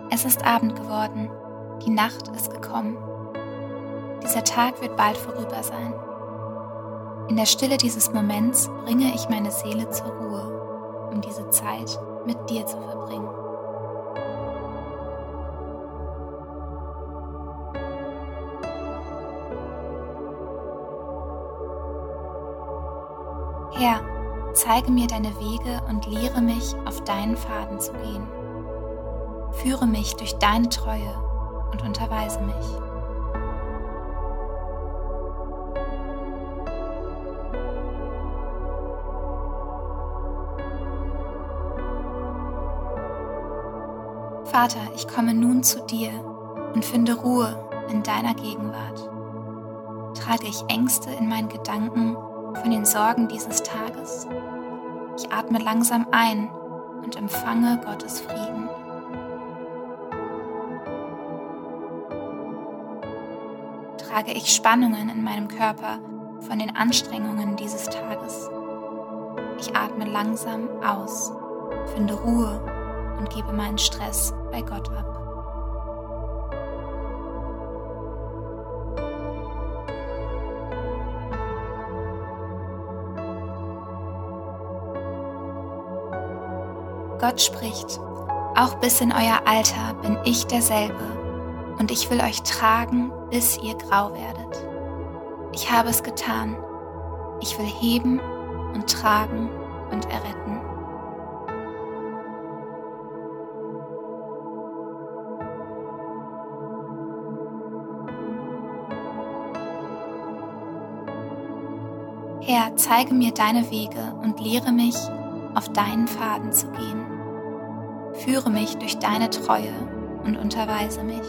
Es ist Abend geworden, die Nacht ist gekommen. Dieser Tag wird bald vorüber sein. In der Stille dieses Moments bringe ich meine Seele zur Ruhe, um diese Zeit mit dir zu verbringen. Herr, zeige mir deine Wege und lehre mich, auf deinen Pfaden zu gehen. Führe mich durch deine Treue und unterweise mich. Vater, ich komme nun zu dir und finde Ruhe in deiner Gegenwart. Trage ich Ängste in meinen Gedanken von den Sorgen dieses Tages? Ich atme langsam ein und empfange Gottes Frieden. Trage ich Spannungen in meinem Körper von den Anstrengungen dieses Tages? Ich atme langsam aus, finde Ruhe und gebe meinen Stress bei Gott ab. Gott spricht: Auch bis in euer Alter bin ich derselbe, und ich will euch tragen, bis ihr grau werdet. Ich habe es getan. Ich will heben und tragen und erretten. Herr, zeige mir deine Wege und lehre mich, auf deinen Pfaden zu gehen. Führe mich durch deine Treue und unterweise mich.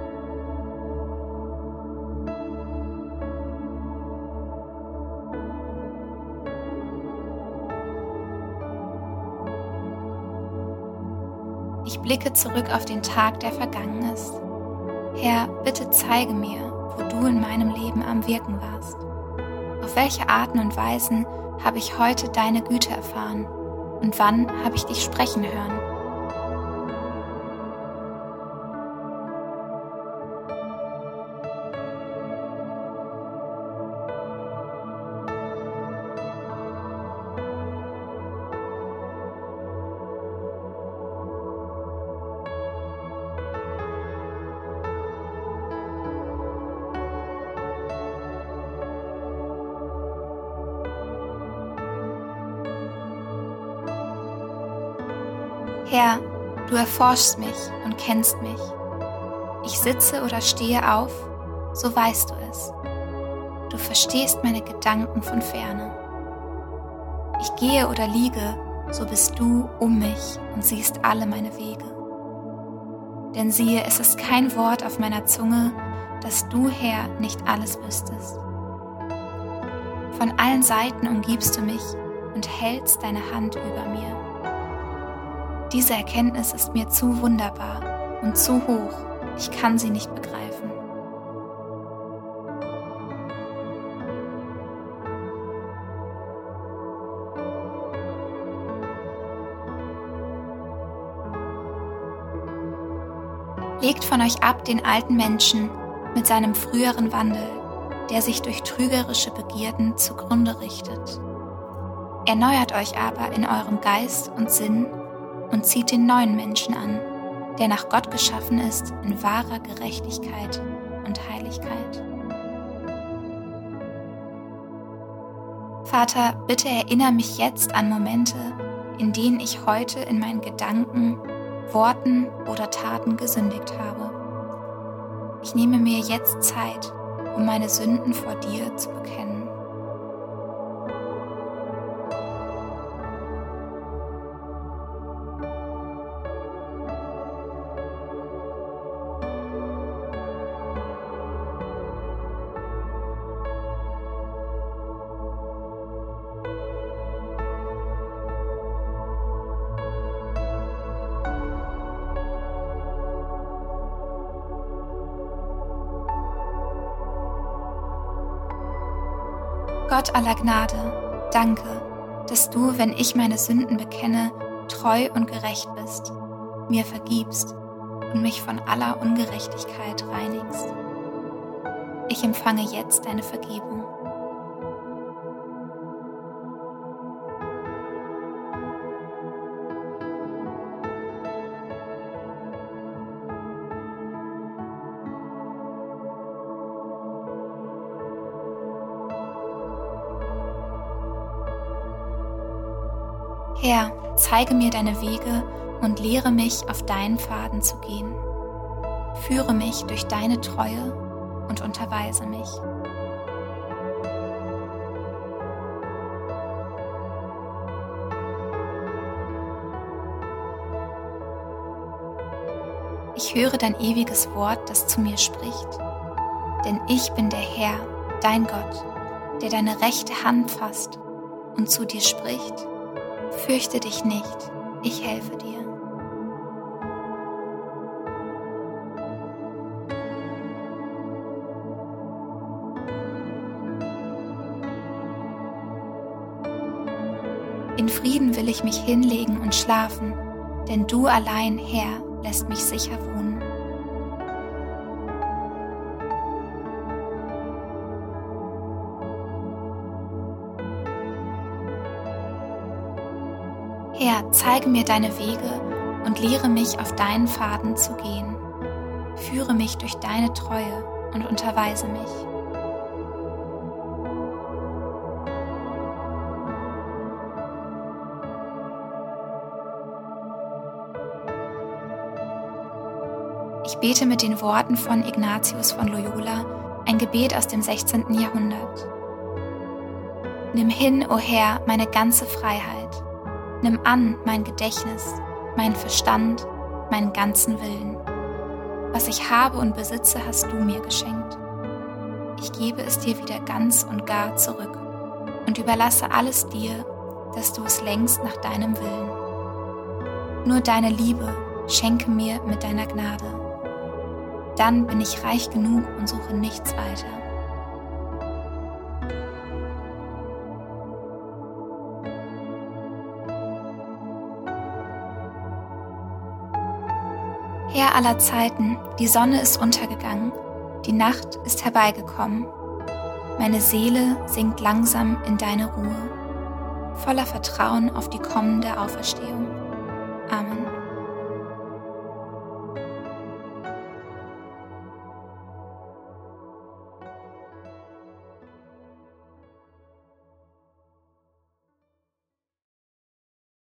Ich blicke zurück auf den Tag, der vergangen ist. Herr, bitte zeige mir, wo du in meinem Leben am Wirken warst. Auf welche Arten und Weisen habe ich heute deine Güte erfahren und wann habe ich dich sprechen hören? Herr, du erforschst mich und kennst mich. Ich sitze oder stehe auf, so weißt du es. Du verstehst meine Gedanken von ferne. Ich gehe oder liege, so bist du um mich und siehst alle meine Wege. Denn siehe, es ist kein Wort auf meiner Zunge, dass du, Herr, nicht alles wüsstest. Von allen Seiten umgibst du mich und hältst deine Hand über mir. Diese Erkenntnis ist mir zu wunderbar und zu hoch, ich kann sie nicht begreifen. Legt von euch ab den alten Menschen mit seinem früheren Wandel, der sich durch trügerische Begierden zugrunde richtet. Erneuert euch aber in eurem Geist und Sinn und zieht den neuen Menschen an, der nach Gott geschaffen ist in wahrer Gerechtigkeit und Heiligkeit. Vater, bitte erinnere mich jetzt an Momente, in denen ich heute in meinen Gedanken, Worten oder Taten gesündigt habe. Ich nehme mir jetzt Zeit, um meine Sünden vor dir zu bekennen. Gott aller Gnade, danke, dass du, wenn ich meine Sünden bekenne, treu und gerecht bist, mir vergibst und mich von aller Ungerechtigkeit reinigst. Ich empfange jetzt deine Vergebung. Herr, zeige mir deine Wege und lehre mich, auf deinen Pfaden zu gehen. Führe mich durch deine Treue und unterweise mich. Ich höre dein ewiges Wort, das zu mir spricht. Denn ich bin der Herr, dein Gott, der deine rechte Hand fasst und zu dir spricht: Fürchte dich nicht, ich helfe dir. In Frieden will ich mich hinlegen und schlafen, denn du allein, Herr, lässt mich sicher wohnen. Herr, zeige mir deine Wege und lehre mich, auf deinen Pfaden zu gehen. Führe mich durch deine Treue und unterweise mich. Ich bete mit den Worten von Ignatius von Loyola, ein Gebet aus dem 16. Jahrhundert. Nimm hin, o Herr, meine ganze Freiheit. Nimm an mein Gedächtnis, meinen Verstand, meinen ganzen Willen. Was ich habe und besitze, hast du mir geschenkt. Ich gebe es dir wieder ganz und gar zurück und überlasse alles dir, dass du es lenkst nach deinem Willen. Nur deine Liebe schenke mir mit deiner Gnade. Dann bin ich reich genug und suche nichts weiter. Herr aller Zeiten, die Sonne ist untergegangen, die Nacht ist herbeigekommen. Meine Seele sinkt langsam in deine Ruhe, voller Vertrauen auf die kommende Auferstehung. Amen.